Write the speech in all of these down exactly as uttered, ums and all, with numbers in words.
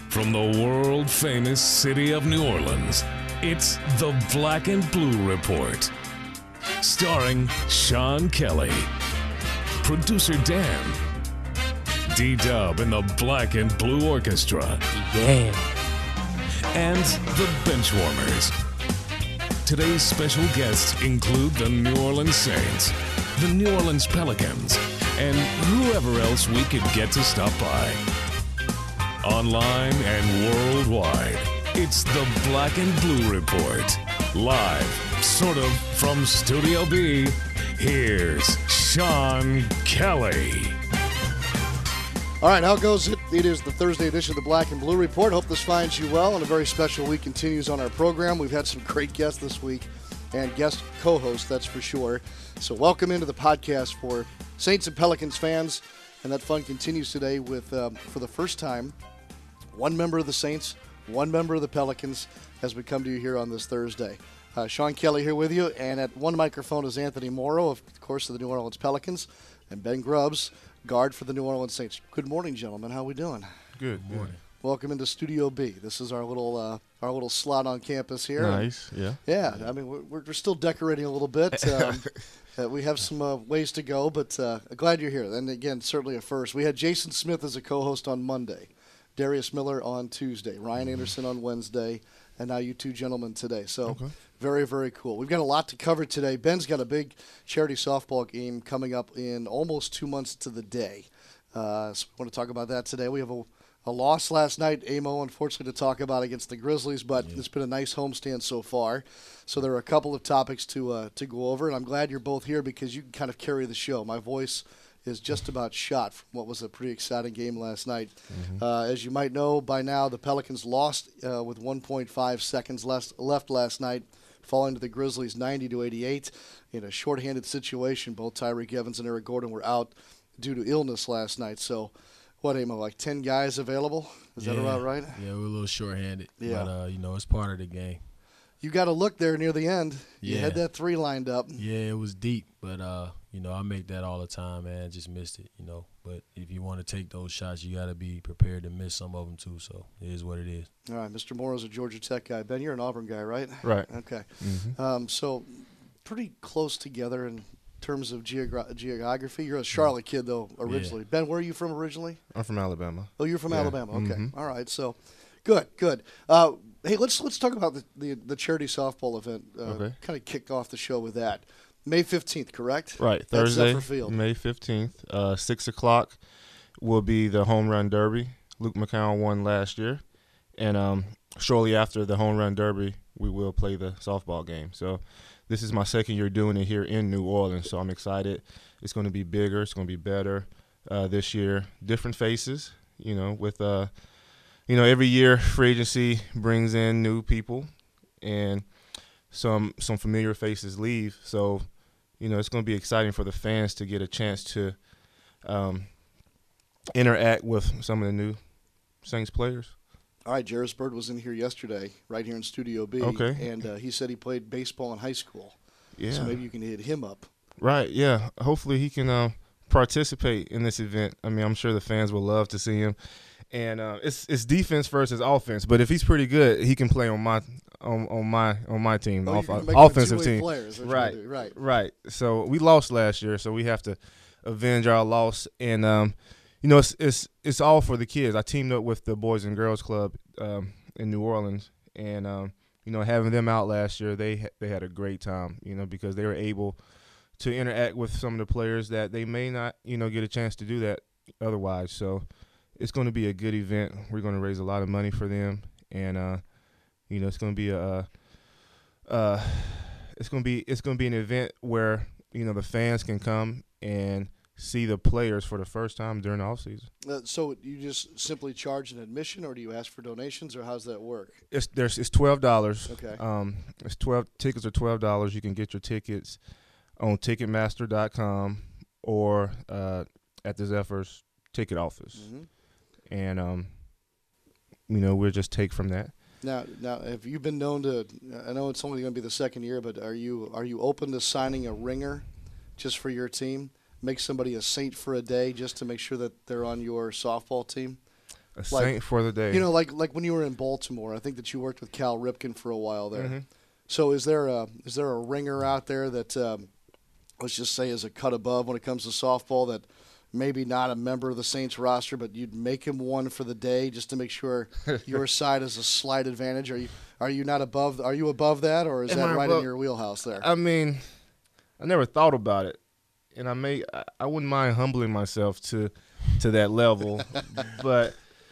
From the world-famous city of New Orleans, it's the Black and Blue Report. Starring Sean Kelly, producer Dan, D-Dub and the Black and Blue Orchestra. Yeah. And the Benchwarmers. Today's special guests include the New Orleans Saints, the New Orleans Pelicans, and whoever else we could get to stop by. Online and worldwide, it's the Black and Blue Report. Live, sort of, from Studio B, here's Sean Kelly. All right, how goes it? It is the Thursday edition of the Black and Blue Report. Hope this finds you well, and a very special week continues on our program. We've had some great guests this week, and guest co-hosts, that's for sure. So welcome into the podcast for Saints and Pelicans fans, and that fun continues today with, um, for the first time, one member of the Saints, one member of the Pelicans, as we come to you here on this Thursday. Uh, Sean Kelly here with you, and at one microphone is Anthony Morrow, of course, of the New Orleans Pelicans, and Ben Grubbs, guard for the New Orleans Saints. Good morning, gentlemen. How are we doing? Good morning. Welcome into Studio B. This is our little uh, our little slot on campus here. Nice, yeah. Yeah, I mean, we're, we're still decorating a little bit. Um, uh, we have some uh, ways to go, but uh, glad you're here. And again, certainly a first. We had Jason Smith as a co-host on Monday, Darius Miller on Tuesday, Ryan Anderson on Wednesday, and now you two gentlemen today. So okay. Very, very cool. We've got a lot to cover today. Ben's got a big charity softball game coming up in almost two months to the day. Uh, so we want to talk about that today. We have a, a loss last night, A M O, unfortunately, to talk about against the Grizzlies, but yeah. It's been a nice homestand so far. So there are a couple of topics to uh, to go over, and I'm glad you're both here because you can kind of carry the show. My voice is just about shot from what was a pretty exciting game last night. Mm-hmm. Uh, as you might know by now, the Pelicans lost uh, with one point five seconds left, left last night, falling to the Grizzlies ninety to eighty-eight in a shorthanded situation. Both Tyreke Evans and Eric Gordon were out due to illness last night. So, what, Amo, like ten guys available? Is yeah. that about right? Yeah, we're a little shorthanded. Yeah. But, uh, you know, it's part of the game. You got to look there near the end. You yeah. had that three lined up. Yeah, it was deep. But, uh, you know, I make that all the time, man. Just missed it, you know. But if you want to take those shots, you got to be prepared to miss some of them, too. So, it is what it is. All right, Mister Morrow's a Georgia Tech guy. Ben, you're an Auburn guy, right? Right. Okay. Mm-hmm. Um, so, pretty close together in terms of geogra- geography. You're a Charlotte kid, though, originally. Yeah. Ben, where are you from originally? I'm from Alabama. Oh, you're from yeah. Alabama. Okay. Mm-hmm. All right. So, good, good. Uh, hey, let's let's talk about the, the, the charity softball event. Uh, okay. Kind of kick off the show with that. May fifteenth, correct? Right. At Thursday, Zephyr Field. May fifteenth, uh, six o'clock will be the home run derby. Luke McCown won last year. And um, shortly after the home run derby, we will play the softball game. So this is my second year doing it here in New Orleans, so I'm excited. It's going to be bigger. It's going to be better uh, this year. Different faces, you know, with, uh, you know, every year free agency brings in new people and some some familiar faces leave. So, you know, it's going to be exciting for the fans to get a chance to um, interact with some of the new Saints players. All right, Jarris Bird was in here yesterday, right here in Studio B. Okay. And uh, he said he played baseball in high school. Yeah. So maybe you can hit him up. Right, yeah. Hopefully he can uh, participate in this event. I mean, I'm sure the fans will love to see him. And uh, it's it's defense versus offense. But if he's pretty good, he can play on my on, on my on my team, oh, off, uh, offensive team. Players, right, right, right. So we lost last year, so we have to avenge our loss. And um, you know, it's it's it's all for the kids. I teamed up with the Boys and Girls Club um, in New Orleans, and um, you know, having them out last year, they they had a great time. You know, because they were able to interact with some of the players that they may not, you know, get a chance to do that otherwise. So it's going to be a good event. We're going to raise a lot of money for them, and uh, you know, it's going to be a uh, it's going to be it's going to be an event where, you know, the fans can come and see the players for the first time during the offseason. Uh, so you just simply charge an admission, or do you ask for donations, or how's that work? It's there's it's twelve dollars. Okay. Um, it's twelve tickets are twelve dollars. You can get your tickets on Ticketmaster dot com or uh, at the Zephyr's ticket office, Mm-hmm. and um, you know, we'll just take from that. Now, now, have you been known to? I know it's only going to be the second year, but are you are you open to signing a ringer, just for your team? Make somebody a Saint for a day, just to make sure that they're on your softball team. A saint for the day. You know, like like when you were in Baltimore, I think that you worked with Cal Ripken for a while there. Mm-hmm. So is there a is there a ringer out there that um, let's just say is a cut above when it comes to softball that maybe not a member of the Saints roster, but you'd make him one for the day just to make sure your side has a slight advantage? Are you are you not above? Are you above that, or is Am that I right above- in your wheelhouse there? I mean, I never thought about it, and I may I, I wouldn't mind humbling myself to to that level, but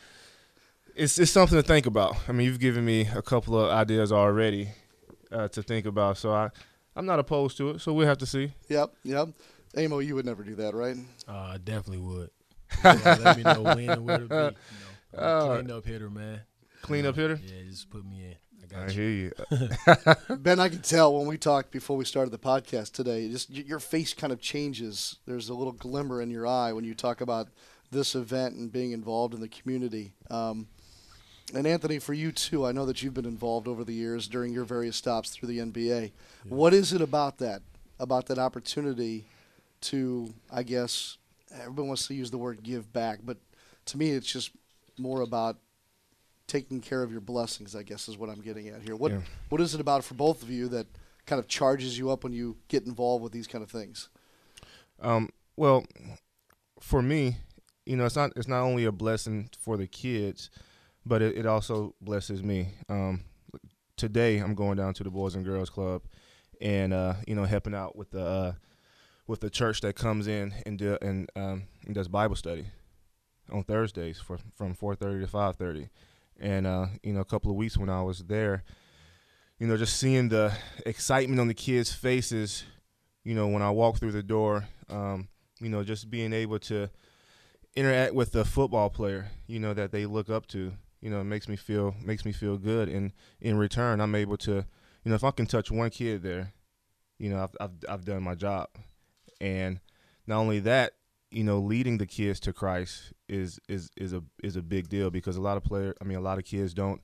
it's it's something to think about. I mean, you've given me a couple of ideas already uh, to think about, so I I'm not opposed to it. So we'll have to see. Yep, yep. Amo, you would never do that, right? Uh, I definitely would. You know, let me know when and where to be. You know, I'm a Uh, clean up hitter, man. Clean You up know, hitter? Yeah, just put me in. I I got you. hear you. Ben, I can tell when we talked before we started the podcast today, just y- your face kind of changes. There's a little glimmer in your eye when you talk about this event and being involved in the community. Um, and Anthony, for you too, I know that you've been involved over the years during your various stops through the N B A. What is it about that, about that opportunity to, I guess, everyone wants to use the word give back, but to me it's just more about taking care of your blessings, I guess, is what I'm getting at here. What Yeah. What is it about for both of you that kind of charges you up when you get involved with these kind of things? Um, well, for me, you know, it's not it's not only a blessing for the kids, but it, it also blesses me. Um, today, I'm going down to the Boys and Girls Club, and uh, you know, helping out with the uh, with the church that comes in and do, and um, and does Bible study on Thursdays for from four thirty to five thirty. And uh, you know, a couple of weeks when I was there, you know, just seeing the excitement on the kids' faces, you know, when I walk through the door, um, you know, just being able to interact with the football player, you know, that they look up to, you know, it makes me feel makes me feel good. And in return, I'm able to, you know, if I can touch one kid there, you know, I've I've, I've done my job. And not only that, you know, leading the kids to Christ is is is a is a big deal, because a lot of player, I mean, a lot of kids don't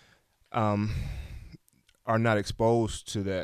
um are not exposed to that.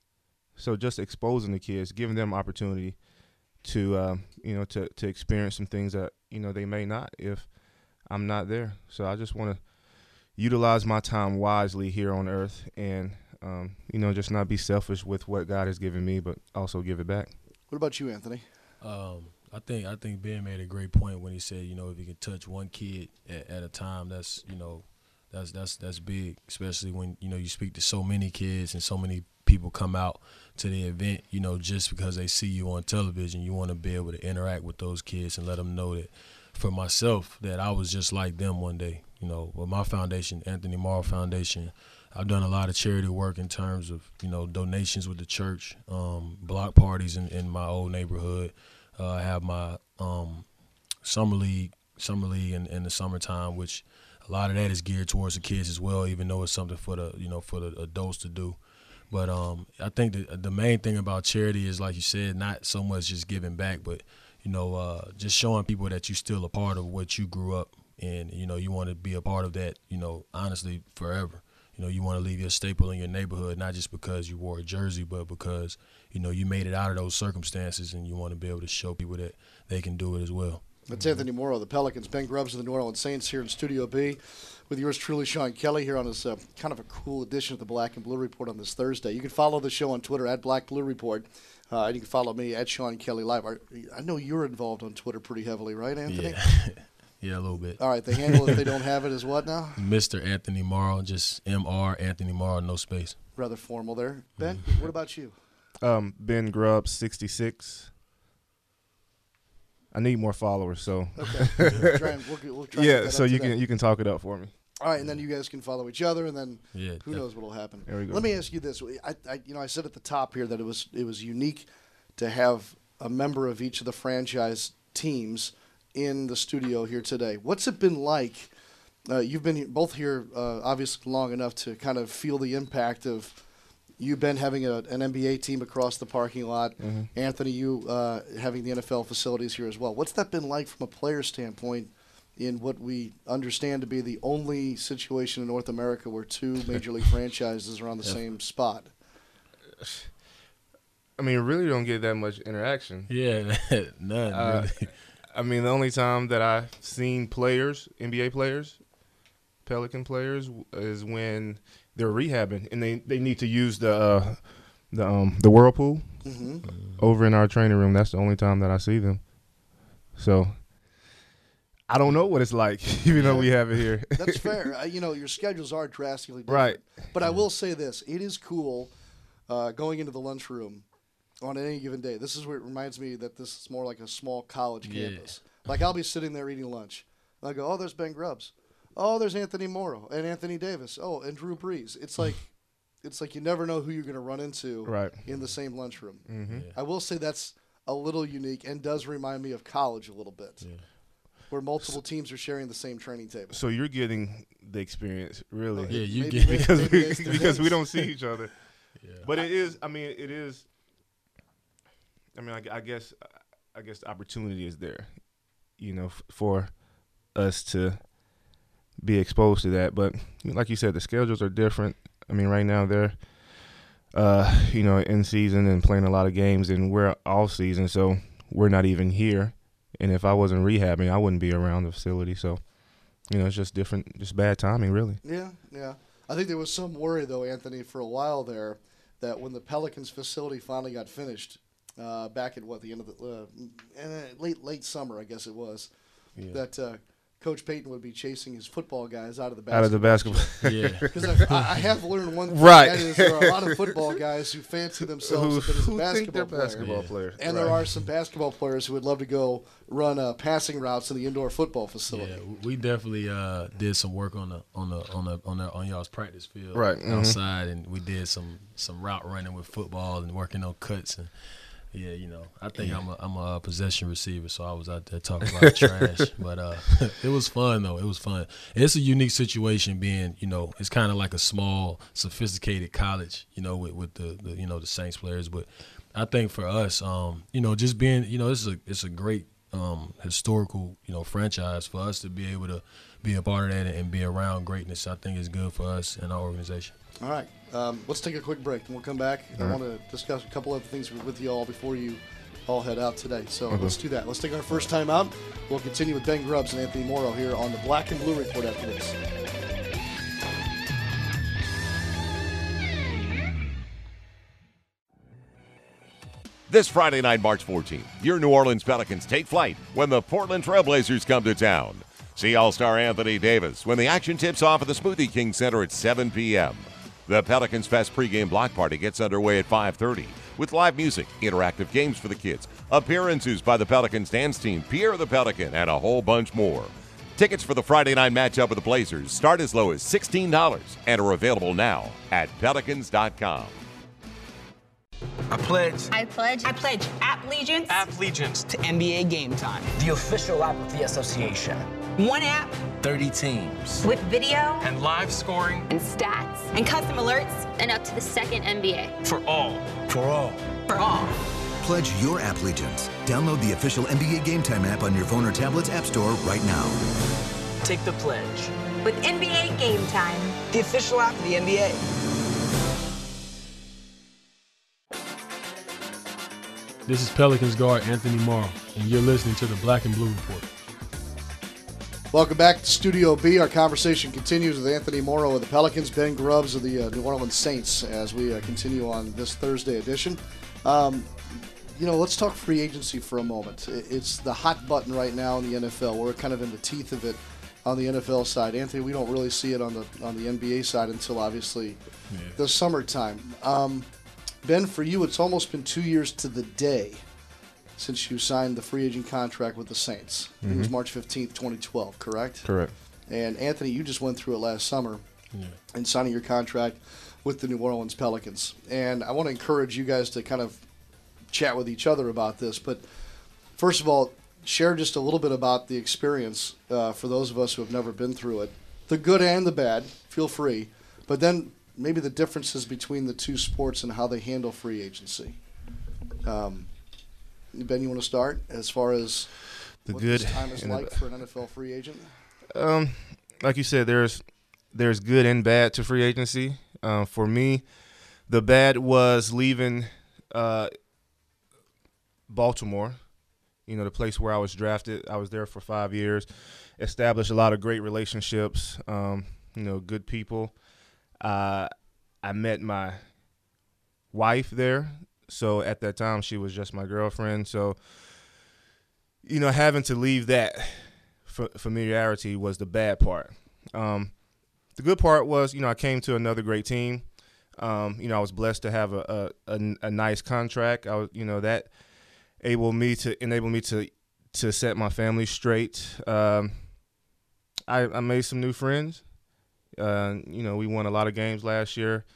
So just exposing the kids, giving them opportunity to uh, you know to to experience some things that, you know, they may not if I'm not there. So I just want to utilize my time wisely here on earth, and um, you know, just not be selfish with what God has given me, but also give it back. What about you, Anthony? Um, I think I think Ben made a great point when he said, you know, if you can touch one kid at, at a time, that's, you know, that's that's that's big, especially when, you know, you speak to so many kids and so many people come out to the event, you know, just because they see you on television. You want to be able to interact with those kids and let them know that, for myself, that I was just like them one day. You know, with my foundation, Anthony Morrow Foundation, I've done a lot of charity work in terms of, you know, donations with the church, um, block parties in, in my old neighborhood. Uh, I have my um, summer league, summer league in, in the summertime, which a lot of that is geared towards the kids as well, even though it's something for the, you know, for the adults to do. But um, I think that the main thing about charity is, like you said, not so much just giving back, but, you know, uh, just showing people that you're still a part of what you grew up in. You know, you want to be a part of that, you know, honestly, forever. You know, you want to leave your staple in your neighborhood, not just because you wore a jersey, but because, you know, you made it out of those circumstances, and you want to be able to show people that they can do it as well. That's Anthony Morrow, the Pelicans. Ben Grubbs of the New Orleans Saints here in Studio B with yours truly, Sean Kelly, here on this uh, kind of a cool edition of the Black and Blue Report on this Thursday. You can follow the show on Twitter at Black Blue Report, uh, and you can follow me at Sean Kelly Live. I know you're involved on Twitter pretty heavily, right, Anthony? Yeah, yeah, a little bit. All right, the handle, if they don't have it, is what now? Mister Anthony Morrow, just M R Anthony Morrow, no space. Rather formal there. Ben, what about you? Um, Ben Grubb sixty-six. I need more followers, so Okay. We'll try and, we'll, we'll try and get yeah. that So up you today. can you can talk it up for me. All right, and then you guys can follow each other, and then Yeah, who that- knows what will happen. There we go. Let me ask you this: I, I, you know, I said at the top here that it was it was unique to have a member of each of the franchise teams in the studio here today. What's it been like? Uh, you've been both here uh, obviously long enough to kind of feel the impact of you, Ben, having a, an N B A team across the parking lot. Mm-hmm. Anthony, you uh, having the N F L facilities here as well. What's that been like from a player standpoint in what we understand to be the only situation in North America where two major league franchises are on the Yeah. same spot? I mean, really don't get that much interaction. Yeah, none Uh, really. I mean, the only time that I've seen players, N B A players, Pelican players, is when they're rehabbing and they, they need to use the uh, the um the whirlpool Mm-hmm. over in our training room. That's the only time that I see them. So I don't know what it's like, even though we have it here. That's fair. Uh, you know, your schedules are drastically different. Right. But I will say this. It is cool uh, going into the lunchroom on any given day. This is where it reminds me that this is more like a small college Yeah. campus. Like, I'll be sitting there eating lunch. And I go, oh, there's Ben Grubbs. Oh, there's Anthony Morrow and Anthony Davis. Oh, and Drew Brees. It's like it's like you never know who you're going to run into Right. in the same lunchroom. Mm-hmm. Yeah. I will say that's a little unique and does remind me of college a little bit, Yeah. where multiple teams are sharing the same training table. So you're getting the experience, really. Yeah, you Maybe- get maybe- because maybe we it's the because we Knicks. don't see each other. Yeah. But it is. I mean, it is. I mean, I, I guess I guess the opportunity is there, you know, f- for us to be exposed to that. But like you said, the schedules are different. I mean, right now they're, uh, you know, in season and playing a lot of games, and we're off season, so we're not even here. And if I wasn't rehabbing, I wouldn't be around the facility. So, you know, it's just different, just bad timing, really. Yeah, yeah. I think there was some worry, though, Anthony, for a while there, that when the Pelicans facility finally got finished, uh, back at what the end of the uh, uh, late late summer, I guess it was, Yeah. that uh, Coach Payton would be chasing his football guys out of the basketball. Out of the basketball. Yeah. Because I, I have learned one thing. Right. That is, there are a lot of football guys who fancy themselves who a bit as a who basketball think they're player. basketball Yeah. players. And Right. there are some basketball players who would love to go run uh, passing routes in the indoor football facility. Yeah, we definitely uh, did some work on the on the on the on the on y'all's practice field, Right, mhm. outside, and we did some some route running with football and working on cuts and. Yeah, you know, I think I'm a I'm a possession receiver, so I was out there talking about trash. But uh, it was fun though. It was fun. It's a unique situation being, you know, it's kind of like a small, sophisticated college, you know, with with the, the you know the Saints players. But I think for us, um, you know, just being, you know, this is a it's a great um, historical, you know, franchise for us to be able to be a part of that and be around greatness. I think is good for us and our organization. All right. Um, let's take a quick break, and we'll come back. I want to discuss a couple other things with you all before you all head out today. So let's do that. Let's take our first time out. We'll continue with Ben Grubbs and Anthony Morrow here on the Black and Blue Report after this. This Friday night, March fourteenth, your New Orleans Pelicans take flight when the Portland Trail Blazers come to town. See All-Star Anthony Davis when the action tips off at the Smoothie King Center at seven p.m. The Pelicans Fest pregame block party gets underway at five thirty with live music, interactive games for the kids, appearances by the Pelicans dance team, Pierre the Pelican, and a whole bunch more. Tickets for the Friday night matchup with the Blazers start as low as sixteen dollars and are available now at pelicans dot com. I pledge I pledge. I pledge allegiance allegiance to N B A Game Time. the official app of the association. One app thirty teams With video and live scoring and stats and custom alerts and up to the second N B A. for all. For all. for all. Pledge your app allegiance. Download the official N B A Game Time app on your phone or tablet's app store right now. Take the pledge. With N B A Game Time. The official app of the N B A. This is Pelicans guard Anthony Morrow, and you're listening to the Black and Blue Report. Welcome back to Studio B. Our conversation continues with Anthony Morrow of the Pelicans, Ben Grubbs of the uh, New Orleans Saints as we uh, continue on this Thursday edition. Um, you know, let's talk free agency for a moment. It's the hot button right now in the N F L. We're kind of in the teeth of it on the N F L side. Anthony, we don't really see it on the on the N B A side until obviously Yeah. the summertime. Um, Ben, for you, it's almost been two years to the day since you signed the free agent contract with the Saints. I think it was March fifteenth, twenty twelve, correct? Correct. And Anthony, you just went through it last summer Yeah. in signing your contract with the New Orleans Pelicans. And I want to encourage you guys to kind of chat with each other about this. But first of all, share just a little bit about the experience uh, for those of us who have never been through it. The good and the bad, feel free. But then maybe the differences between the two sports and how they handle free agency. Um, Ben, you want to start as far as The what good this time is and the like bad. for an N F L free agent? Um, like you said, there's there's good and bad to free agency. Um, for me, the bad was leaving uh, Baltimore you know, the place where I was drafted. I was there for five years, established a lot of great relationships, um, you know, good people. Uh, I met my wife there. So at that time, she was just my girlfriend. So, you know, having to leave that f- familiarity was the bad part. Um, the good part was, you know, I came to another great team. Um, you know, I was blessed to have a, a, a, a nice contract. I was, you know, that able me to enable me to to set my family straight. Um, I, I made some new friends. Uh, you know, we won a lot of games last year.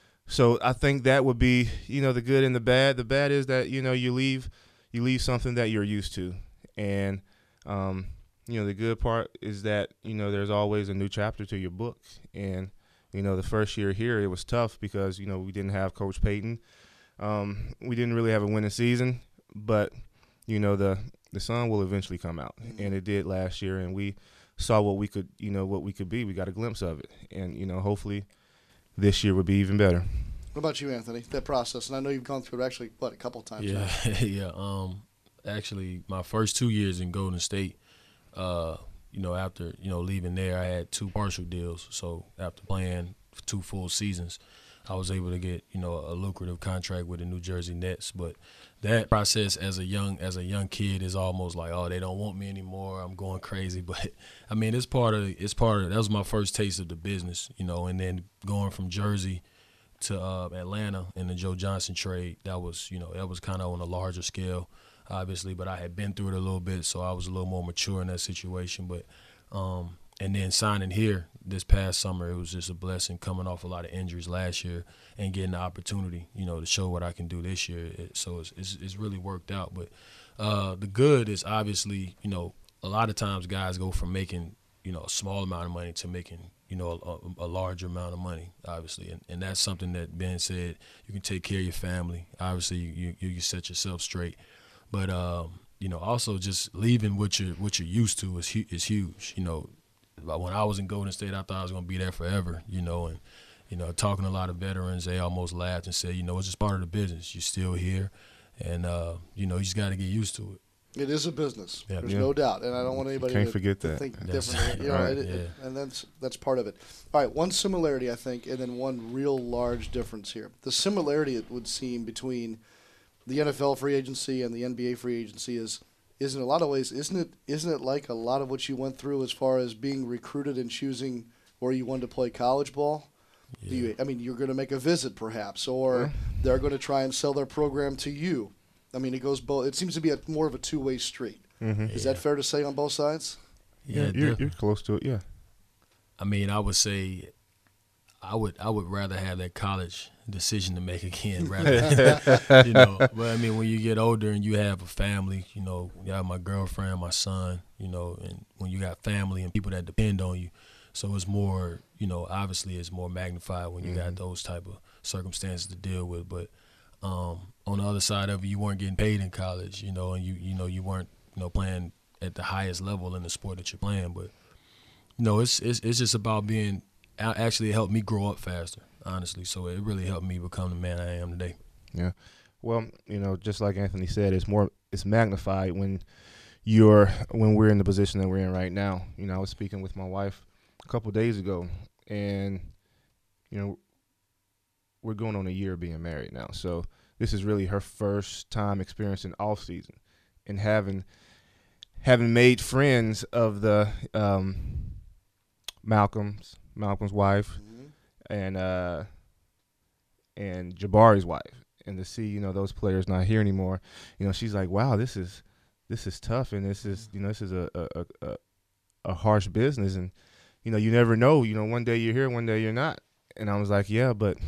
So I think that would be, you know, the good and the bad. The bad is that, you know, you leave you leave something that you're used to. And, um, you know, the good part is that, you know, there's always a new chapter to your book. And, you know, the first year here, it was tough because, you know, we didn't have Coach Payton. Um, we didn't really have a winning season. But, you know, the, the sun will eventually come out. Mm-hmm. And it did last year. And we saw what we could, you know, what we could be. We got a glimpse of it. And, you know, hopefully this year would be even better. What about you, Anthony, that process? And I know you've gone through it actually, what, a couple times Yeah, now. yeah. Um, actually, my first two years in Golden State, uh, you know, after, you know, leaving there, I had two partial deals. So after playing for two full seasons, I was able to get, you know, a lucrative contract with the New Jersey Nets. But that process as a young as a young kid is almost like, oh, they don't want me anymore. I'm going crazy. But I mean, it's part of it's part of that was my first taste of the business, you know. And then going from Jersey to uh, Atlanta in the Joe Johnson trade, that was, you know, that was kind of on a larger scale, obviously. But I had been through it a little bit, so I was a little more mature in that situation. But um, and then signing here this past summer, it was just a blessing coming off a lot of injuries last year and getting the opportunity, you know, to show what I can do this year. It, so it's, it's it's really worked out. But uh, the good is obviously, you know, a lot of times guys go from making, you know, a small amount of money to making, you know, a, a larger amount of money, obviously. And, and that's something that Ben said, you can take care of your family. Obviously, you you, you set yourself straight. But, um, you know, also just leaving what you're, what you're used to is, hu- is huge. You know, when I was in Golden State, I thought I was going to be there forever, you know. And, you know, talking to a lot of veterans, they almost laughed and said, you know, it's just part of the business. You're still here. And, uh, you know, you just got to get used to it. It is a business. Yeah. There's Yeah. no doubt, and I don't want anybody Can't to, forget to that. think That's differently. You know, right. it, it, Yeah. and that's that's part of it. All right, one similarity I think, and then one real large difference here. The similarity it would seem between the N F L free agency and the N B A free agency is, is in a lot of ways, isn't it? Isn't it like a lot of what you went through as far as being recruited and choosing where you wanted to play college ball? Yeah. Do you, I mean, you're going to make a visit perhaps, or they're going to try and sell their program to you. I mean, it goes both. It seems to be a, more of a two-way street. Mm-hmm. Is that fair to say on both sides? Yeah, Yeah, you're, def- you're close to it, yeah. I mean, I would say I would I would rather have that college decision to make again rather than, you know. But, I mean, when you get older and you have a family, you know, you have my girlfriend, my son, you know, and when you got family and people that depend on you, so it's more, you know, obviously it's more magnified when you mm-hmm. got those type of circumstances to deal with. But um, on the other side of it, you weren't getting paid in college, you know, and you you know you weren't, you know, playing at the highest level in the sport that you're playing. But you know, it's it's it's just about being. Actually, it helped me grow up faster, honestly. So it really helped me become the man I am today. Yeah. Well, you know, just like Anthony said, it's more it's magnified when you're when we're in the position that we're in right now. You know, I was speaking with my wife a couple of days ago, and you know, we're going on a year of being married now. So this is really her first time experiencing off season, and having having made friends of the um, Malcolm's. Malcolm's wife, mm-hmm. and uh, and Jabari's wife, and to see, you know, those players not here anymore, you know, she's like, wow, this is this is tough, and this is, you know, this is a a, a a harsh business, and you know, you never know, you know, one day you're here, one day you're not, and I was like, yeah, but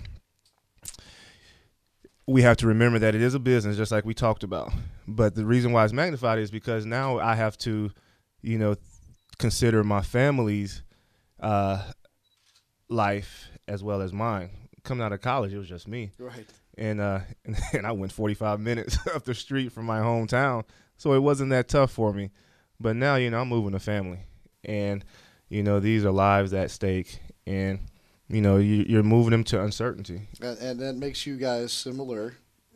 we have to remember that it is a business, just like we talked about. But the reason why it's magnified is because now I have to, you know, consider my family's uh, life as well as mine. Coming out of college, it was just me. Right. And uh, and, and I went forty-five minutes up the street from my hometown, so it wasn't that tough for me. But now, you know, I'm moving a family, and you know, these are lives at stake, and you know, you, you're moving them to uncertainty. And, and that makes you guys similar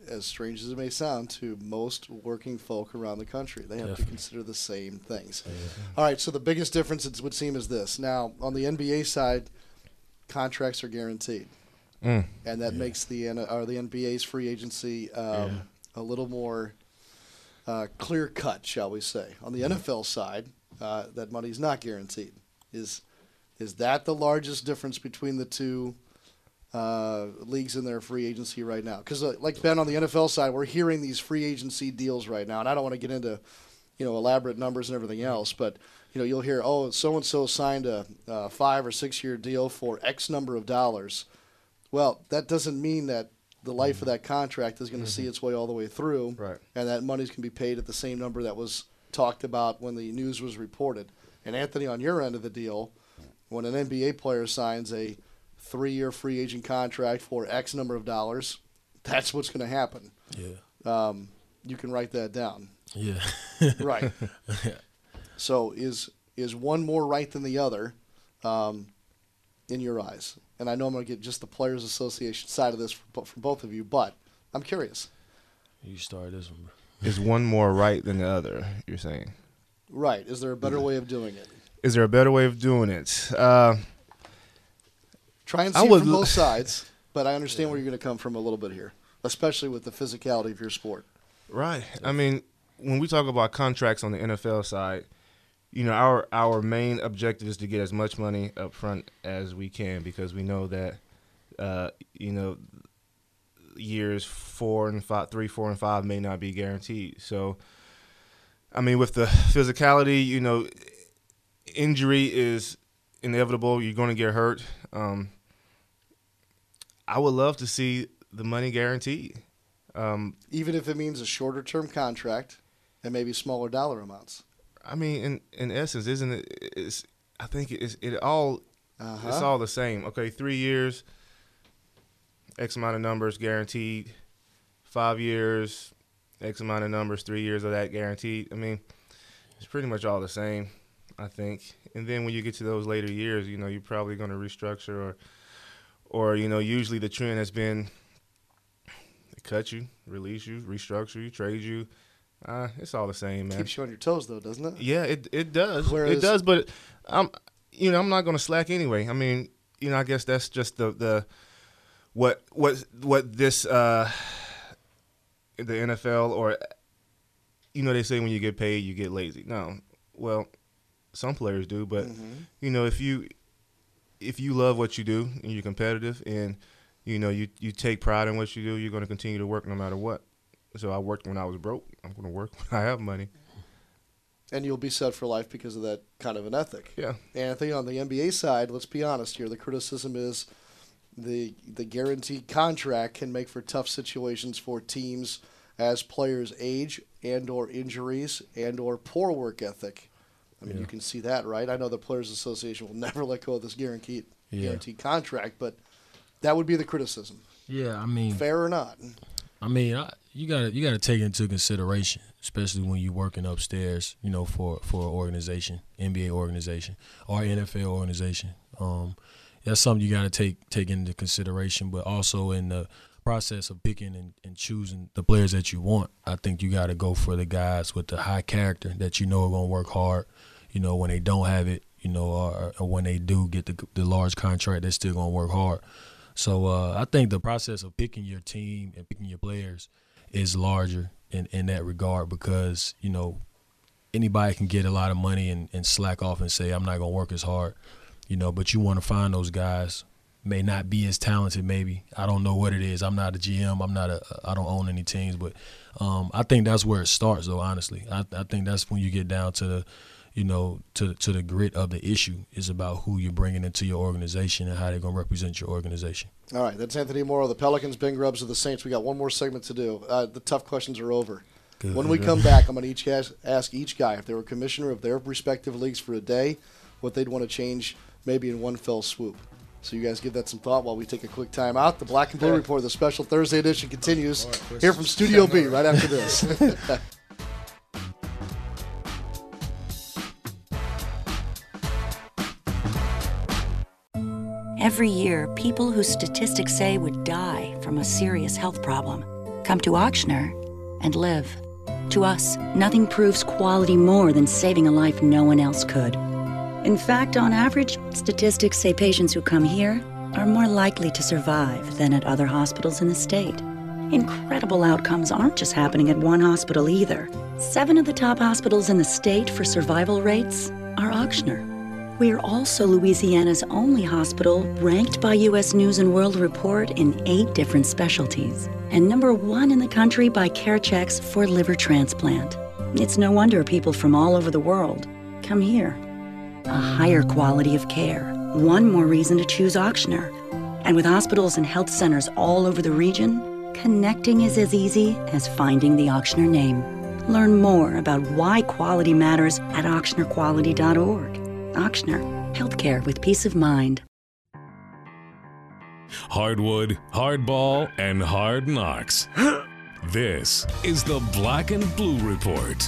as strange as it may sound to most working folk around the country. They have Definitely. to consider the same things. All right, so the biggest difference, it would seem, is this. Now, on the N B A side, contracts are guaranteed. Mm. And that makes the N- or the N B A's free agency um, Yeah. a little more uh, clear-cut, shall we say. On the N F L side, uh, that money is not guaranteed. Is is that the largest difference between the two uh, leagues in their free agency right now? Because, uh, like Ben, on the N F L side, we're hearing these free agency deals right now, and I don't want to get into, you know, elaborate numbers and everything else, but you know, you'll hear, oh, so and so signed a, a five or six year deal for X number of dollars. Well, that doesn't mean that the life of that contract is going to see its way all the way through, Right. and that money's going to be paid at the same number that was talked about when the news was reported. And Anthony, on your end of the deal, when an N B A player signs a three-year free agent contract for X number of dollars, that's what's going to happen. Yeah. Um, you can write that down. Yeah. Right. So is is one more right than the other um, in your eyes? And I know I'm going to get just the Players Association side of this from, from both of you, but I'm curious. You start this one, bro. Is one more right than the other, you're saying? Right. Is there a better way of doing it? Is there a better way of doing it? Uh, Try and I see it would from l- both sides, but I understand where you're going to come from a little bit here, especially with the physicality of your sport. Right. I mean, when we talk about contracts on the N F L side, you know, our our main objective is to get as much money up front as we can because we know that, uh, you know, years four and five, three, four, and five may not be guaranteed. So, I mean, with the physicality, you know, injury is inevitable. You're going to get hurt. Um, I would love to see the money guaranteed. Um, Even if it means a shorter term contract and maybe smaller dollar amounts. I mean, in in essence, isn't it? It's, I think it's it all. Uh-huh. It's all the same. Okay, three years, X amount of numbers guaranteed. Five years, X amount of numbers. Three years of that guaranteed. I mean, it's pretty much all the same, I think. And then when you get to those later years, you know, you're probably going to restructure or, or you know, usually the trend has been cut you, release you, restructure you, trade you. Uh, it's all the same, man. Keeps you on your toes, though, doesn't it? Yeah, it it does. Whereas- it does, but I'm, you know, I'm not going to slack anyway. I mean, you know, I guess that's just the the what what what this uh, the N F L or you know they say when you get paid you get lazy. No, well, some players do, but Mm-hmm. you know if you if you love what you do and you're competitive and you know you you take pride in what you do, you're going to continue to work no matter what. So I worked when I was broke. I'm going to work when I have money. And you'll be set for life because of that kind of an ethic. Yeah. And I think on the N B A side, let's be honest here, the criticism is the the guaranteed contract can make for tough situations for teams as players age and or injuries and or poor work ethic. I mean, Yeah. you can see that, right? I know the Players Association will never let go of this guaranteed Yeah. guaranteed contract, but that would be the criticism. Yeah, I mean, Fair or not? I mean, I, you gotta you gotta take into consideration, especially when you're working upstairs, you know, for for an organization, N B A organization or N F L organization. Um, that's something you gotta take take into consideration, but also in the process of picking and, and choosing the players that you want, I think you gotta go for the guys with the high character that you know are gonna work hard. You know, when they don't have it, you know, or, or when they do get the the large contract, they're still gonna work hard. So uh, I think the process of picking your team and picking your players is larger in, in that regard because, you know, anybody can get a lot of money and, and slack off and say, I'm not going to work as hard, you know, but you want to find those guys, may not be as talented maybe. I don't know what it is. I'm not a G M. I'm not a – I don't own any teams. But um, I think that's where it starts, though, honestly. I, I think that's when you get down to the – you know, to to the grit of the issue is about who you're bringing into your organization and how they're going to represent your organization. All right, that's Anthony Morrow, the Pelicans, Ben Grubbs of the Saints. We got one more segment to do. Uh, the tough questions are over. Good. When we come back, I'm going to each ask, ask each guy if they were commissioner of their respective leagues for a day, what they'd want to change maybe in one fell swoop. So you guys give that some thought while we take a quick time out. The Black and Blue Report, the special Thursday edition, continues here from Studio B right after this. Every year, people who statistics say would die from a serious health problem Come to Ochsner and live. To us, nothing proves quality more than saving a life no one else could. In fact, on average, statistics say patients who come here are more likely to survive than at other hospitals in the state. Incredible outcomes aren't just happening at one hospital either. Seven of the top hospitals in the state for survival rates are Ochsner. We're also Louisiana's only hospital ranked by U S News and World Report in eight different specialties, and number one in the country by CareChex for liver transplant. It's no wonder people from all over the world come here. A higher quality of care. One more reason to choose Ochsner. And with hospitals and health centers all over the region, connecting is as easy as finding the Ochsner name. Learn more about why quality matters at ochsner quality dot org. Ochsner, healthcare with peace of mind. Hardwood, hardball, and hard knocks. This is the Black and Blue Report.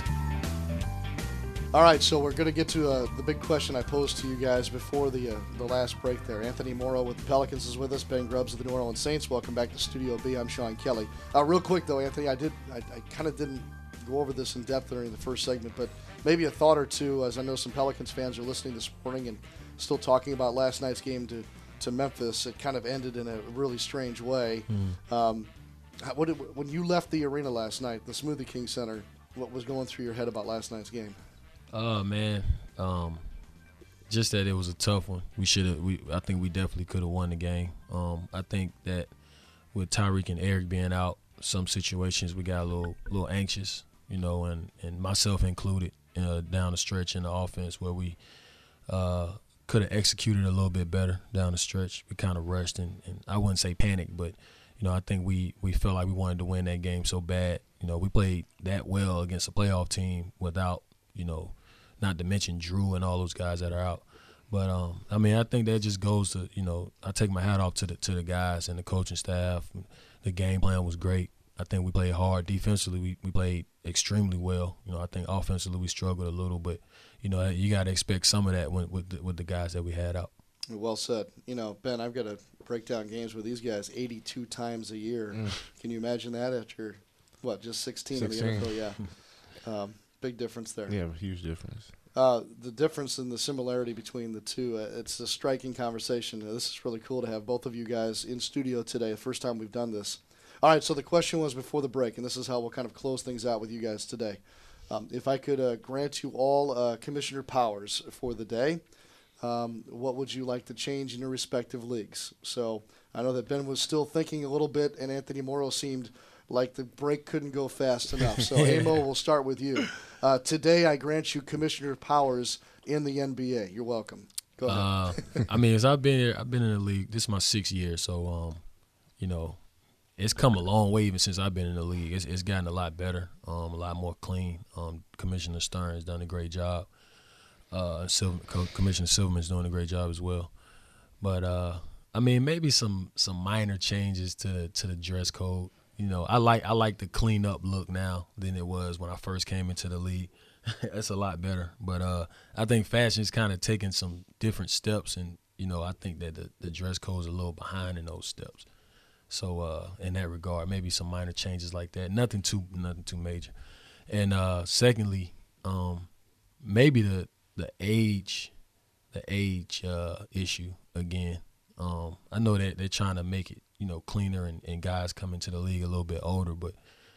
All right, so we're going to get to uh, the big question I posed to you guys before the uh, the last break there. Anthony Morrow with the Pelicans is with us. Ben Grubbs of the New Orleans Saints. Welcome back to Studio B. I'm Sean Kelly. Uh, real quick, though, Anthony, I did I, I kind of didn't go over this in depth during the first segment, but maybe a thought or two, as I know some Pelicans fans are listening this morning and still talking about last night's game to, to Memphis. It kind of ended in a really strange way. Mm. Um, what did, when you left the arena last night, the Smoothie King Center, what was going through your head about last night's game? Oh, uh, man. Um, just that it was a tough one. We should have. We I think we definitely could have won the game. Um, I think that with Tyreek and Eric being out, some situations we got a little little anxious, you know, and, and myself included, uh, down the stretch in the offense where we uh, could have executed a little bit better down the stretch. We kind of rushed, and, and I wouldn't say panicked, but, you know, I think we, we felt like we wanted to win that game so bad. You know, we played that well against a playoff team without, you know, not to mention Drew and all those guys that are out. But, um, I mean, I think that just goes to, you know, I take my hat off to the to the guys and the coaching staff. The game plan was great. I think we played hard. Defensively, we, we played extremely well. You know, I think offensively we struggled a little, but, you know, you got to expect some of that when, with, the, with the guys that we had out. Well said. You know, Ben, I've got to break down games with these guys eighty-two times a year. Mm. Can you imagine that after, what, just sixteen, sixteen. In the N F L? Yeah. um, big difference there. Yeah, huge difference. Uh, the difference and the similarity between the two, uh, it's a striking conversation. Uh, this is really cool to have both of you guys in studio today, the first time we've done this. All right, so the question was before the break, and this is how we'll kind of close things out with you guys today. Um, if I could uh, grant you all uh, commissioner powers for the day, um, what would you like to change in your respective leagues? So I know that Ben was still thinking a little bit, and Anthony Morrow seemed like the break couldn't go fast enough. So, Amo, we'll start with you. Uh, today, I grant you commissioner powers in the N B A. You're welcome. Go ahead. Uh, I mean, as I've been here, I've been in the league. This is my sixth year, so um, you know, it's come a long way even since I've been in the league. It's, it's gotten a lot better, um, a lot more clean. Um, Commissioner Stern has done a great job. Uh, Silver, Co- Commissioner Silverman's doing a great job as well. But uh, I mean, maybe some some minor changes to to the dress code. You know, I like I like the clean up look now than it was when I first came into the league. That's a lot better. But uh, I think fashion's kind of taking some different steps, and you know, I think that the, the dress code is a little behind in those steps. So uh, in that regard, maybe some minor changes like that. Nothing too nothing too major. And uh, secondly, um, maybe the the age the age uh, issue again. Um, I know that they're trying to make it, you know, cleaner and, and guys come into the league a little bit older. But,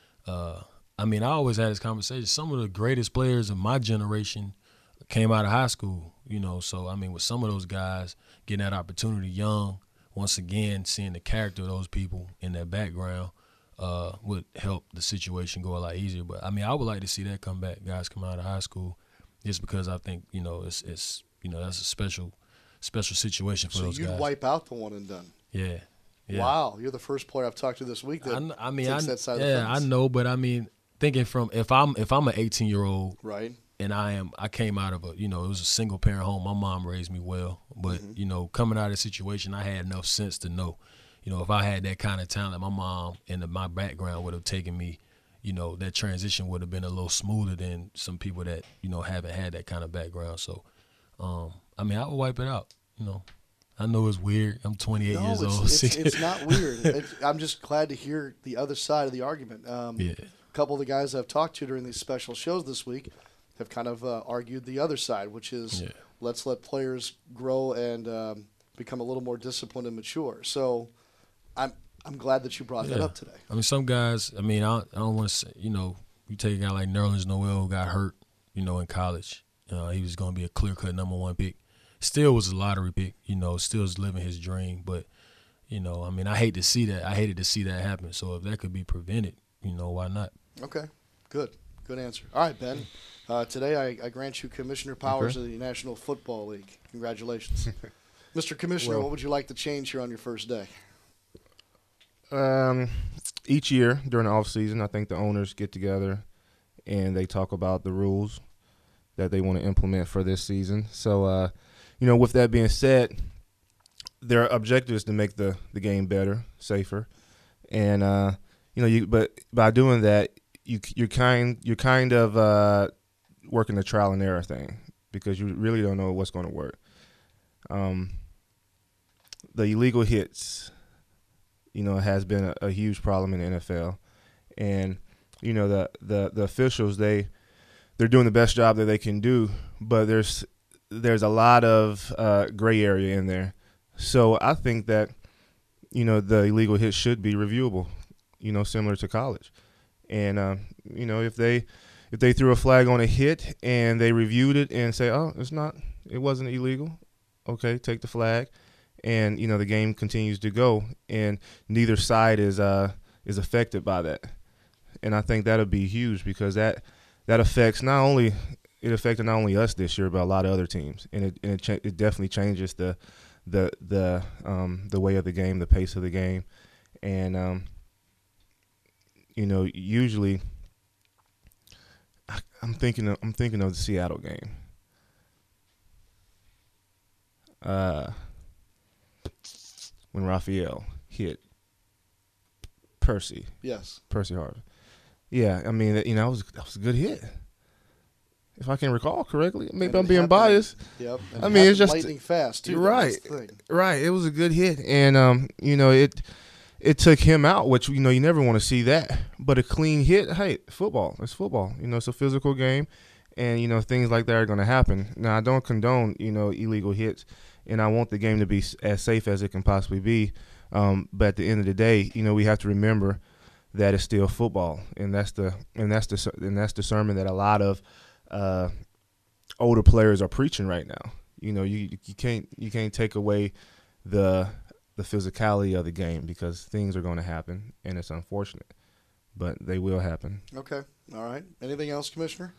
uh, I mean, I always had this conversation. Some of the greatest players of my generation came out of high school, you know. So, I mean, with some of those guys getting that opportunity young, once again, seeing the character of those people in their background uh, would help the situation go a lot easier. But, I mean, I would like to see that come back, guys come out of high school, just because I think, you know, it's, it's you know, that's a special – special situation for so those guys. So you'd wipe out the one and done. Yeah. yeah. Wow, you're the first player I've talked to this week that I, I mean, takes I, that side yeah, of the fence. I know, but I mean, thinking from if I'm if I'm an eighteen year old, right, and I am I came out of a you know it was a single parent home. My mom raised me well, but mm-hmm. you know coming out of the situation, I had enough sense to know, you know, if I had that kind of talent, my mom and the, my background would have taken me. You know, that transition would have been a little smoother than some people that you know haven't had that kind of background. So, um, I mean, I would wipe it out. You know. I know it's weird. I'm twenty-eight no, years it's, old. It's, it's not weird. It, I'm just glad to hear the other side of the argument. Um, yeah. A couple of the guys I've talked to during these special shows this week have kind of uh, argued the other side, which is Yeah. let's let players grow and um, become a little more disciplined and mature. So I'm I'm glad that you brought Yeah. that up today. I mean, some guys. I mean, I don't, I don't want to say. You know, you take a guy like Nerlens Noel who got hurt. You know, in college, uh, he was going to be a clear-cut number one pick. Still was a lottery pick. You know, still is living his dream. But you know, I mean, I hate to see that. I hated to see that happen. So if that could be prevented, you know, why not? Okay, good. Good answer. All right, Ben. Uh, today I, I grant you Commissioner powers Okay. of the National Football League. Congratulations. Mister Commissioner, Well- what would you like to change here on your first day? Um, each year during the off season, I think the owners get together and they talk about the rules that they want to implement for this season. So, uh, you know, with that being said, their objective is to make the, the game better, safer, and uh, you know, you but by doing that, you you're kind you're kind of uh, working the trial and error thing because you really don't know what's going to work. Um, the illegal hits, you know, has been a, a huge problem in the N F L, and you know the the the officials they they're doing the best job that they can do, but there's there's a lot of uh, gray area in there. So I think that you know the illegal hits should be reviewable, you know, similar to college, and uh, you know if they if they threw a flag on a hit and they reviewed it and say, oh, it's not, it wasn't illegal, okay, take the flag. And you know the game continues to go, and neither side is uh is affected by that, and I think that'll be huge because that that affects not only it affected not only us this year but a lot of other teams, and it and it, cha- it definitely changes the the the um the way of the game, the pace of the game, and um you know usually I, I'm thinking of, I'm thinking of the Seattle game. Uh. When Raphael hit Percy, Yes. Percy Harvin. Yeah, I mean, you know, that was, that was a good hit. If I can recall correctly, maybe And I'm it being happened- biased. Yep. and I it mean, it's happened just lightning fast too. right, That's the thing. right. It was a good hit, and um, you know, it it took him out, which you know you never want to see that. But a clean hit, hey, football. It's football. You know, it's a physical game, and you know things like that are going to happen. Now, I don't condone you know illegal hits, and I want the game to be as safe as it can possibly be. Um, but at the end of the day, you know, we have to remember that it's still football, and that's the and that's the and that's the sermon that a lot of uh, older players are preaching right now. You know, you you can't you can't take away the the physicality of the game because things are going to happen, and it's unfortunate, but they will happen. Okay. All right. Anything else, Commissioner?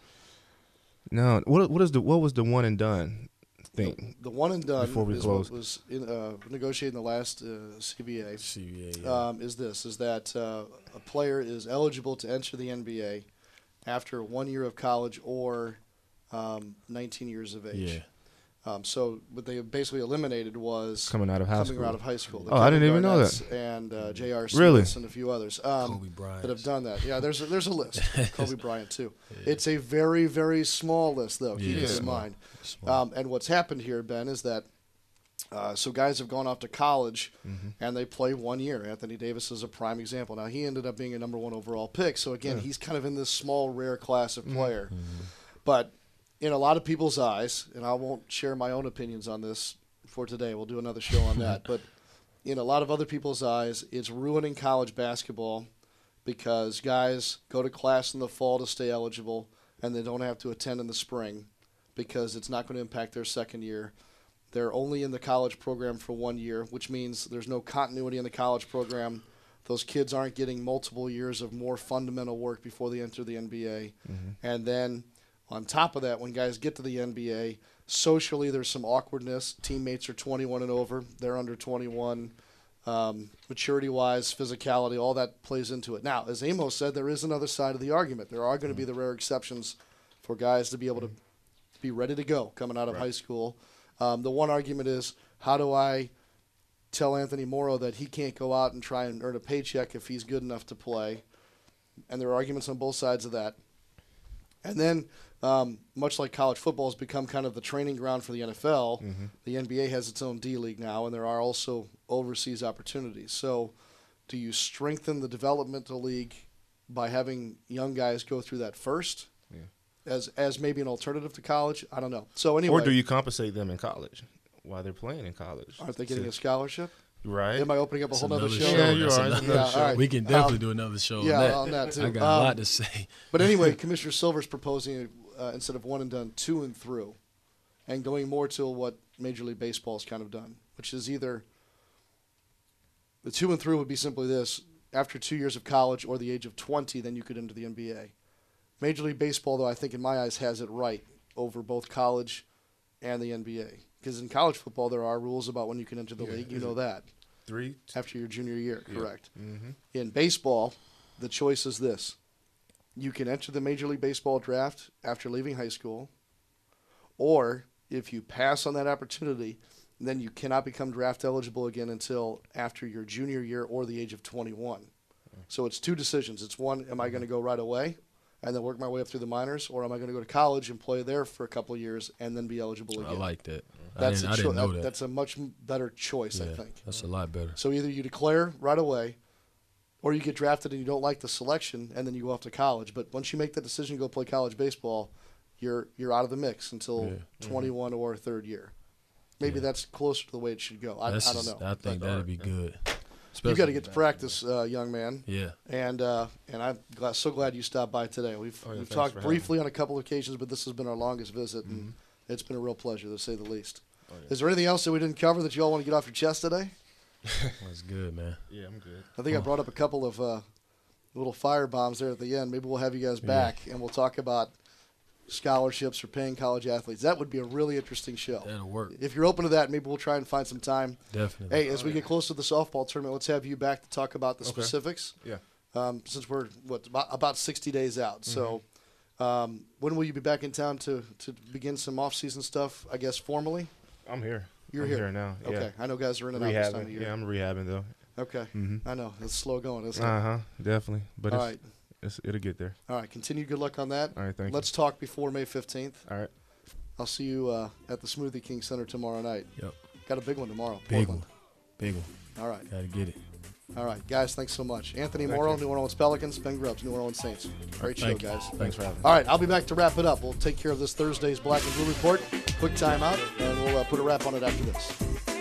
No, what what is the what was the one and done thing? The, the one and done Before we is close. what was in, uh, negotiated in the last uh, C B A. C B A. Yeah. Um, is this is that uh, a player is eligible to enter the N B A after one year of college or um, nineteen years of age. yeah. Um, so what they basically eliminated was Coming out of high coming school. out of high school. The Oh, I Kevin didn't even know Garnett's that. And uh, J R. Really? Smiths and a few others um, Kobe Bryant that have done that. Yeah, there's a, there's a list. Kobe Bryant too. It's a very very small list though. Keep Yeah, this in small. mind. Small. Um, and what's happened here, Ben, is that uh, so guys have gone off to college Mm-hmm. and they play one year. Anthony Davis is a prime example. Now he ended up being a number one overall pick. So again, he's kind of in this small rare class of player. Mm-hmm. But in a lot of people's eyes, and I won't share my own opinions on this for today. We'll do another show on that. But in a lot of other people's eyes, it's ruining college basketball because guys go to class in the fall to stay eligible and they don't have to attend in the spring because it's not going to impact their second year. They're only in the college program for one year, which means there's no continuity in the college program. Those kids aren't getting multiple years of more fundamental work before they enter the N B A. Mm-hmm. And then on top of that, when guys get to the N B A, socially there's some awkwardness. Teammates are twenty-one and over. They're under twenty-one. Um, maturity-wise, physicality, all that plays into it. Now, as Amos said, there is another side of the argument. There are going to be the rare exceptions for guys to be able to be ready to go coming out of high school. Um, the one argument is, how do I tell Anthony Morrow that he can't go out and try and earn a paycheck if he's good enough to play? And there are arguments on both sides of that. And then Um, much like college football has become kind of the training ground for the N F L, Mm-hmm. the N B A has its own D-League now, and there are also overseas opportunities. So do you strengthen the developmental league by having young guys go through that first Yeah. as as maybe an alternative to college? I don't know. So anyway. Or do you compensate them in college while they're playing in college? Aren't they getting a scholarship? Right. Am I opening up a That's whole other another show? show. Yeah, you That's are. another It's another Yeah, show. all right. We can definitely Um, do another show yeah, on that. on that too. I got a lot Um, to say. But anyway, Commissioner Silver's proposing uh, instead of one and done, two and through, and going more to what Major League Baseball's kind of done, which is either the two and through would be simply this: after two years of college or the age of twenty, then you could enter the N B A. Major League Baseball, though, I think in my eyes has it right over both college and the N B A, because in college football there are rules about when you can enter the Yeah, league. You is know it that. Three. After your junior year, Yeah. correct. Mm-hmm. In baseball, the choice is this. You can enter the Major League Baseball draft after leaving high school, or if you pass on that opportunity, then you cannot become draft eligible again until after your junior year or the age of twenty-one. So it's two decisions. It's one, am I going to go right away and then work my way up through the minors, or am I going to go to college and play there for a couple of years and then be eligible again? I like that. That's I didn't, a I didn't cho- know that. That's a much m- better choice, I Yeah, think. That's a lot better. So either you declare right away, or you get drafted and you don't like the selection, and then you go off to college. But once you make that decision to go play college baseball, you're you're out of the mix until Yeah. twenty-one or third year. Maybe Yeah. that's closer to the way it should go. I, That's I don't just- know. I think But that'd be good. You've got to Especially- get to practice, uh, young man. Yeah. And uh, and I'm glad, so glad you stopped by today. We've Oh, yeah, we've thanks talked for having briefly on a couple of occasions, but this has been our longest visit, and Mm-hmm. it's been a real pleasure to say the least. Oh, yeah. Is there anything else that we didn't cover that you all want to get off your chest today? That's good, man. Yeah, I'm good. I think I brought up a couple of uh, little fire bombs there at the end. Maybe we'll have you guys back, and we'll talk about scholarships for paying college athletes. That would be a really interesting show. That'll work. If you're open to that, maybe we'll try and find some time. Definitely. Hey, as we get close to the softball tournament, let's have you back to talk about the Okay. specifics. Yeah. Um, since we're what about, about sixty days out, so um, when will you be back in town to, to begin some off-season stuff? I guess formally. I'm here. You're I'm here. now. Yeah. Okay, I know guys are in and out this time of Rehabbing. year. Yeah, I'm rehabbing though. Okay, Mhm. I know it's slow going, isn't it? Uh huh. Definitely. But All it's, right. it's it'll get there. All right, continue. Good luck on that. All right. Thank Let's talk before May fifteenth. you. All right. I'll see you uh, at the Smoothie King Center tomorrow night. Yep. Got a big one tomorrow. Big Portland. one. Big one. All right. Gotta get it. All right, guys, thanks so much. Anthony Thank Morrow, you. New Orleans Pelicans, Ben Grubbs, New Orleans Saints. Great show, Thank you. guys. Thanks for having me. All right, I'll be back to wrap it up. We'll take care of this Thursday's Black and Blue Report. Quick timeout, and we'll uh, put a wrap on it after this.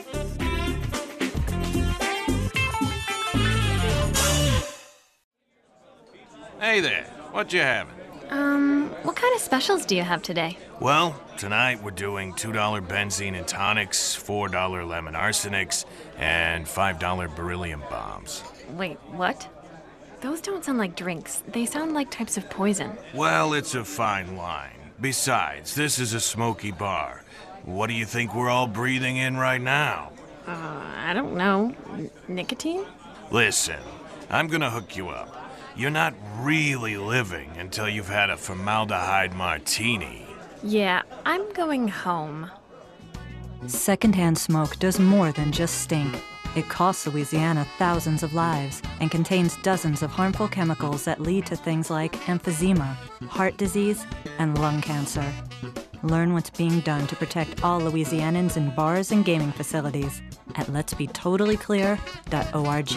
Hey there, what you having? Um, what kind of specials do you have today? Well, tonight we're doing two dollar benzene and tonics, four dollar lemon arsenics, and five dollar beryllium bombs. Wait, what? Those don't sound like drinks. They sound like types of poison. Well, it's a fine line. Besides, this is a smoky bar. What do you think we're all breathing in right now? Uh, I don't know. N- nicotine? Listen, I'm gonna hook you up. You're not really living until you've had a formaldehyde martini. Yeah, I'm going home. Secondhand smoke does more than just stink. It costs Louisiana thousands of lives and contains dozens of harmful chemicals that lead to things like emphysema, heart disease, and lung cancer. Learn what's being done to protect all Louisianans in bars and gaming facilities at lets be totally clear dot org.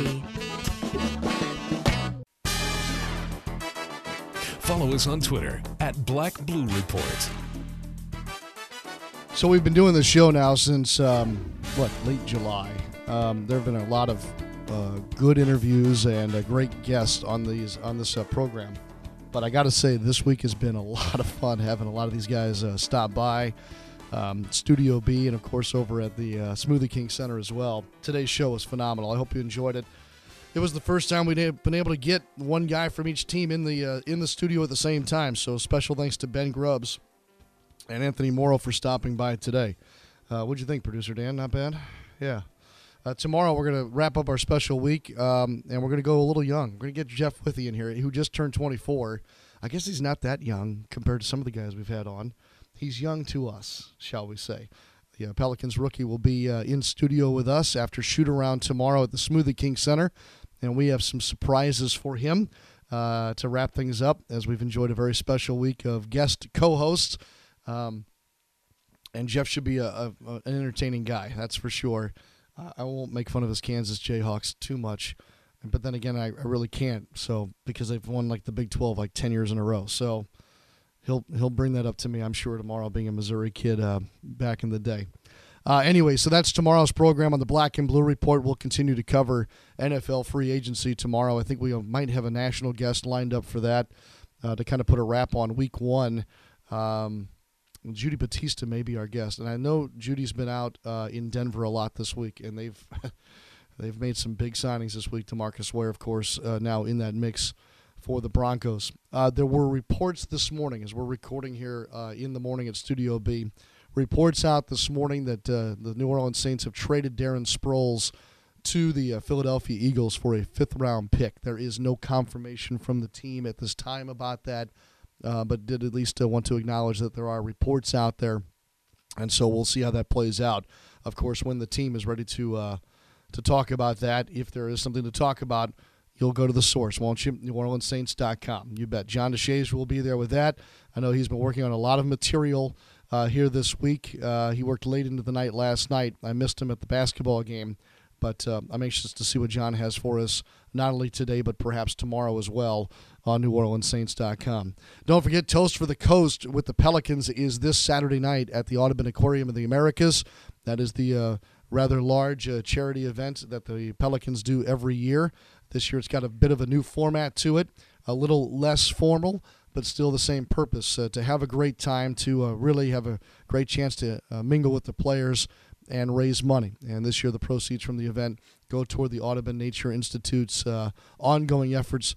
Follow us on Twitter at Black Blue Report. So we've been doing this show now since, um, what, late July. Um, there have been a lot of uh, good interviews and a great guests on these on this uh, program. But I got to say, this week has been a lot of fun having a lot of these guys uh, stop by. Um, Studio B, and of course over at the uh, Smoothie King Center as well. Today's show was phenomenal. I hope you enjoyed it. It was the first time we'd been able to get one guy from each team in the uh, in the studio at the same time. So special thanks to Ben Grubbs and Anthony Morrow for stopping by today. Uh, what'd you think, Producer Dan? Not bad? Yeah. Uh, tomorrow we're going to wrap up our special week, um, and we're going to go a little young. We're going to get Jeff Withey in here, who just turned twenty-four. I guess he's not that young compared to some of the guys we've had on. He's young to us, shall we say. The uh, Pelicans rookie will be uh, in studio with us after shoot-around tomorrow at the Smoothie King Center, and we have some surprises for him. uh, to wrap things up, as we've enjoyed a very special week of guest co-hosts. Um, and Jeff should be a, a, an entertaining guy, that's for sure. Uh, I won't make fun of his Kansas Jayhawks too much. But then again, I, I really can't. So because they've won like the Big twelve like ten years in a row. So he'll he'll bring that up to me, I'm sure, tomorrow, being a Missouri kid uh, back in the day. Uh, anyway, so that's tomorrow's program on the Black and Blue Report. We'll continue to cover N F L free agency tomorrow. I think we might have a national guest lined up for that uh, to kind of put a wrap on week one. Um, Judy Batista may be our guest. And I know Judy's been out uh, in Denver a lot this week, and they've they've made some big signings this week. DeMarcus Ware, of course, uh, now in that mix for the Broncos. Uh, there were reports this morning, as we're recording here uh, in the morning at Studio B, reports out this morning that uh, the New Orleans Saints have traded Darren Sproles to the uh, Philadelphia Eagles for a fifth-round pick. There is no confirmation from the team at this time about that, uh, but did at least uh, want to acknowledge that there are reports out there, and so we'll see how that plays out. Of course, when the team is ready to uh, to talk about that, if there is something to talk about, you'll go to the source, won't you? New Orleans Saints dot com. You bet. John DeShays will be there with that. I know he's been working on a lot of material uh, here this week. Uh, he worked late into the night last night. I missed him at the basketball game, but uh, I'm anxious to see what John has for us, not only today but perhaps tomorrow as well on New Orleans Saints dot com. Don't forget, Toast for the Coast with the Pelicans is this Saturday night at the Audubon Aquarium of the Americas. That is the uh, rather large uh, charity event that the Pelicans do every year. This year it's got a bit of a new format to it, a little less formal, but still the same purpose, uh, to have a great time, to uh, really have a great chance to uh, mingle with the players and raise money. And this year the proceeds from the event go toward the Audubon Nature Institute's uh, ongoing efforts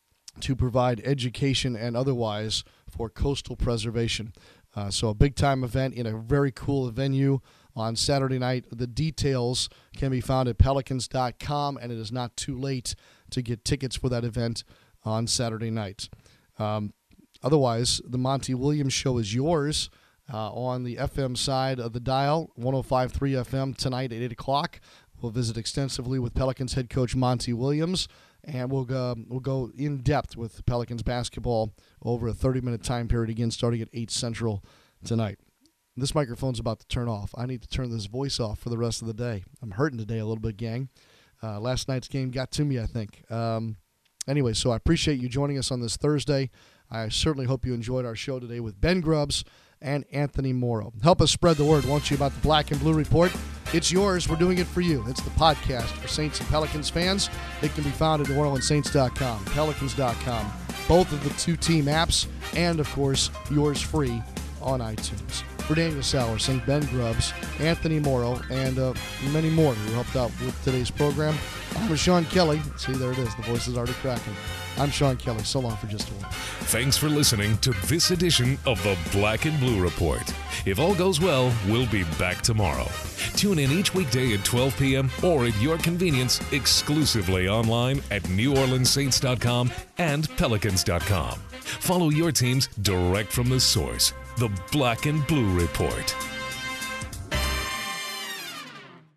to provide education and otherwise for coastal preservation. Uh, so a big-time event in a very cool venue on Saturday night. The details can be found at Pelicans dot com, and it is not too late to get tickets for that event on Saturday night. Um, otherwise, the Monty Williams Show is yours uh, on the F M side of the dial, one oh five point three F M tonight at eight o'clock. We'll visit extensively with Pelicans head coach Monty Williams, and we'll go, we'll go in depth with Pelicans basketball over a thirty-minute time period, again starting at eight Central tonight. This microphone's about to turn off. I need to turn this voice off for the rest of the day. I'm hurting today a little bit, gang. Uh, last night's game got to me, I think. Um, anyway, so I appreciate you joining us on this Thursday. I certainly hope you enjoyed our show today with Ben Grubbs and Anthony Morrow. Help us spread the word, won't you, about the Black and Blue Report. It's yours. We're doing it for you. It's the podcast for Saints and Pelicans fans. It can be found at New Orleans Saints dot com, Pelicans dot com, both of the two team apps, and, of course, yours free on iTunes. For Daniel Salerson, Ben Grubbs, Anthony Morrow, and uh, many more who helped out with today's program, I'm Sean Kelly. See, there it is. The voice is already cracking. I'm Sean Kelly. So long for just a while. Thanks for listening to this edition of the Black and Blue Report. If all goes well, we'll be back tomorrow. Tune in each weekday at twelve p.m. or at your convenience exclusively online at New Orleans Saints dot com and Pelicans dot com. Follow your teams direct from the source, the Black and Blue Report.